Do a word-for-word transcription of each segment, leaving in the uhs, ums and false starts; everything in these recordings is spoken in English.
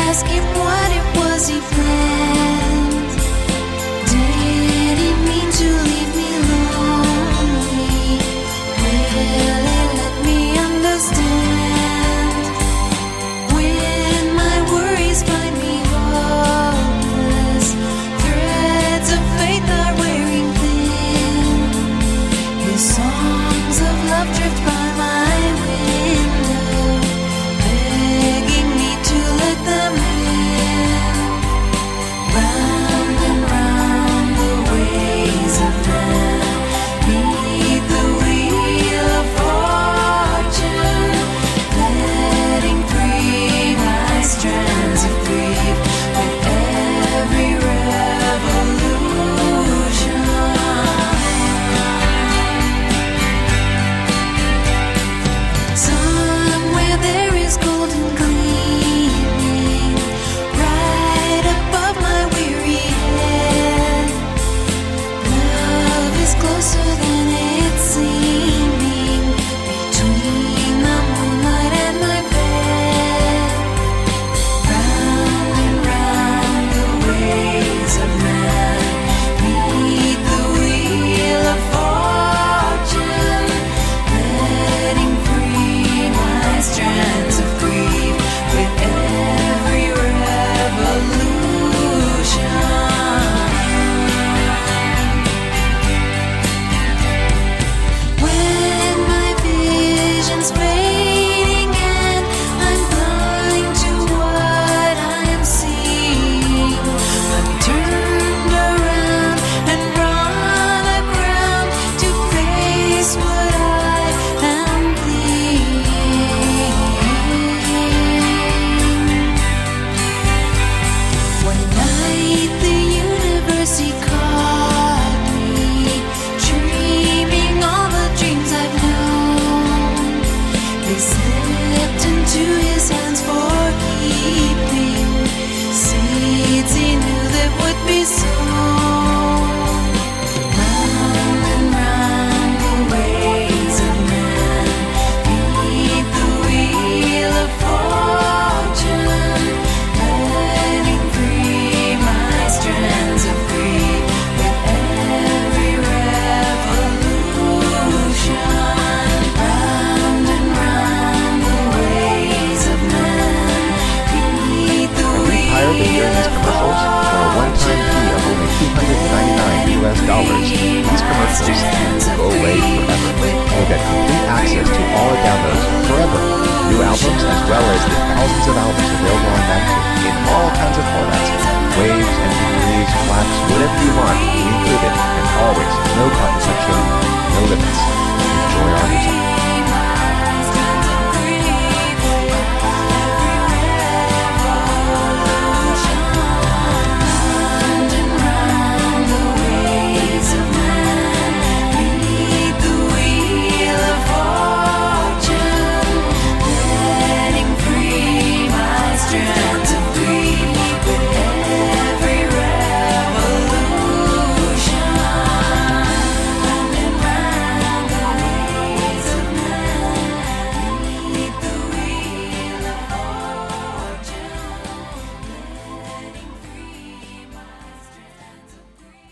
ask him what it was he planned. Did he mean to leave me lonely? Will he let me understand? When my worries find me hopeless, threads of faith are wearing thin. His songs of love drift by my window, begging me to let them in. Round and round the ways of man, beneath the wheel of fortune, letting free my strands of grief with every revolution. Somewhere there is golden gleaming, right above my weary head. Love is closer than it's seeming, between the moonlight and my bed. Round and round the ways of man, beneath the wheel of fortune, letting free my strands of grief with every revolution. When my vision's fading and I'm blind to what I am seeing, I'm turned around and run aground to face what I am fleeing. One night the universe he caught me, dreaming all the dreams I've known. They slipped into his hands for keeping, seeds he knew that would be sown. Round and round the ways of man, beneath the wheel of fortune, letting free my strands of grief with every revolution. Round and round the ways of man, beneath the Tired of hearing wheel these of commercials? For a one-time fee of only two hundred ninety-nine U S dollars, these commercials will go away forever. You'll get complete access to all our downloads forever. New albums as well as the thousands of albums available on Magtune in all kinds of formats. Waves, M P threes, flaps, whatever you want, we include it. And always, no cotton section, no limits. Enjoy our music. Round and round the ways of man, beneath the wheel of fortune, letting free my strands of grief with every revolution. Round and round the ways of man, beneath the wheel of fortune, letting free my strands of grief.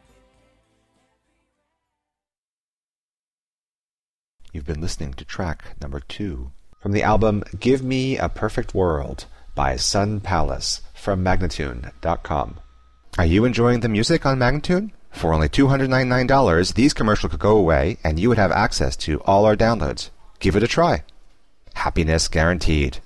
You've been listening to track number two from the album Give Me a Perfect World by Sun Palace from Magnatune dot com. Are you enjoying the music on Magnatune? For only two hundred ninety-nine dollars, these commercials could go away and you would have access to all our downloads. Give it a try. Happiness guaranteed.